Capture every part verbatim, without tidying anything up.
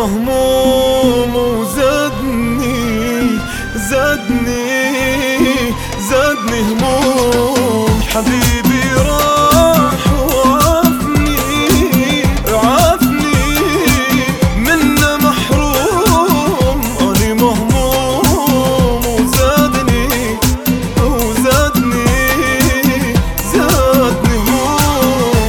مهموم وزادني زادني زادني هموم. حبيبي راح وعافني عافني منه محروم. أني مهموم وزادني وزادني زادني هموم.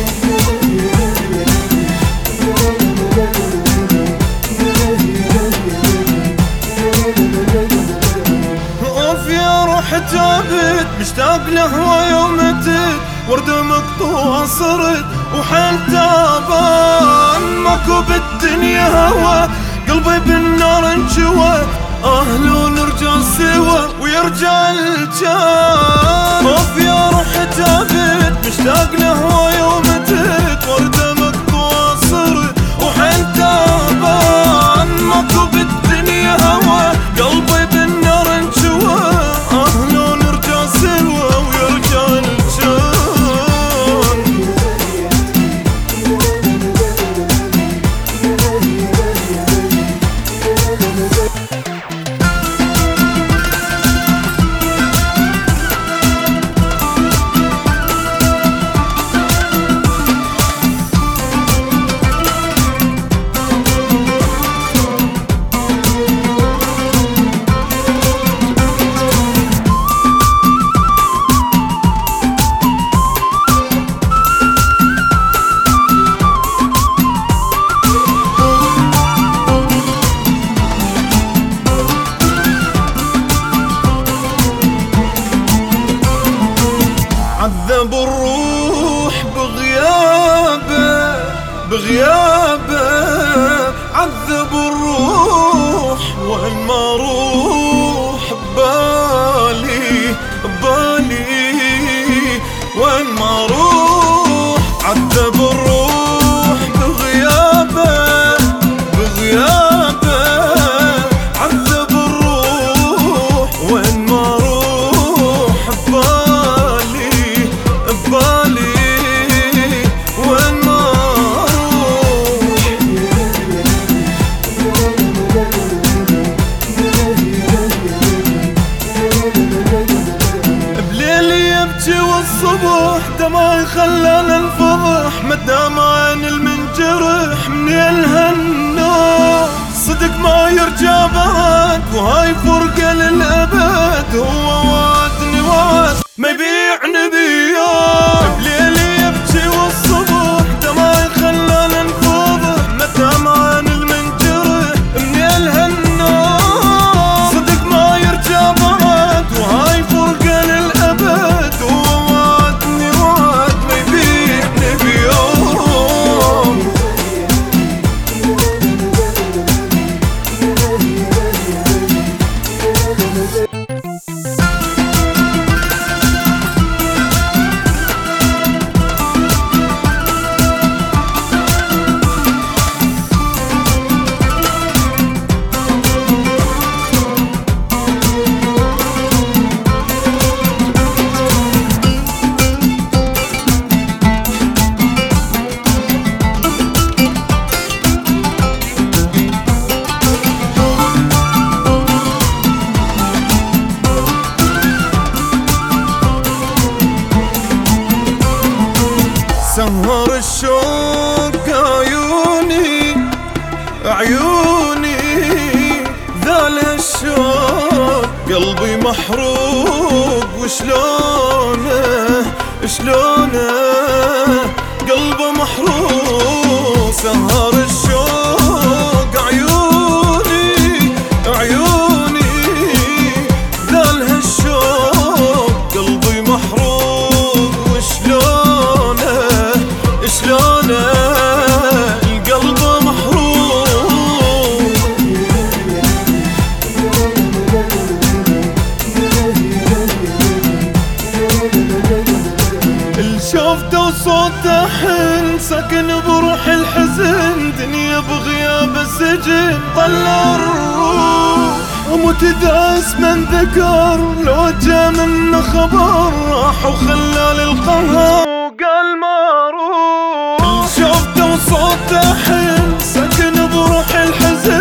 اوف يا روح تعبت مشتاق له يومتك، وردة مقطوعة صرت وحال تعبان. ماكو بالدنيا هوا قلبي بالنار انجوى، اهله نرجع سوا ويرجع الجان. اوف يا روح تعبت مشتاق له يومتك، وردة مقطوعة صرت وحال تعبان. ماكو بالدنيا هوا قلبي بالنار انجوى، اهله نرجع سوا ويرجع الجان. عذب الروح بغيابه بغيابه، عذب الروح وين ما روح ببالي ببالي وين ما روح. عذب الروح بغيابه بغيابه، عذب الروح وين ما روح ببالي ببالي وين ما اروح. بليل يبكي والصبح دمعي خلانا انفضح، مدام عين المنجرح من الهنا. صدق ما يرجع بعد وهاي فرقة للأبد، هو وعدني وعد ما يبيعني بيوم. بليل يبكي والصبح دمعي خلانا انفضح، مدام عين المنجرح من الهنا. صدق ما يرجع بعد وهاي فرقة للأبد، هو وعدني وعد ما يبيعني بيوم. سهر الشوق عيوني عيوني، ذال الشوق قلبي محروق. وشلونه شلونه قلبه محروق. سهر الشوق عيوني عيوني، ذال الشوق قلبي محروق. وشلونه شلونه القلب محروق. الشوفته وصوته حن ساكن بروح الحزن، دنيا بغياب السجن طلع الروح. اموت اذا اسمه انذكر، لو جا منه خبر راح وخلى للقهر وقال ما اروح. شوفته وصوته حن ساكن بروح الحزن،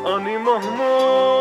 أني مهموم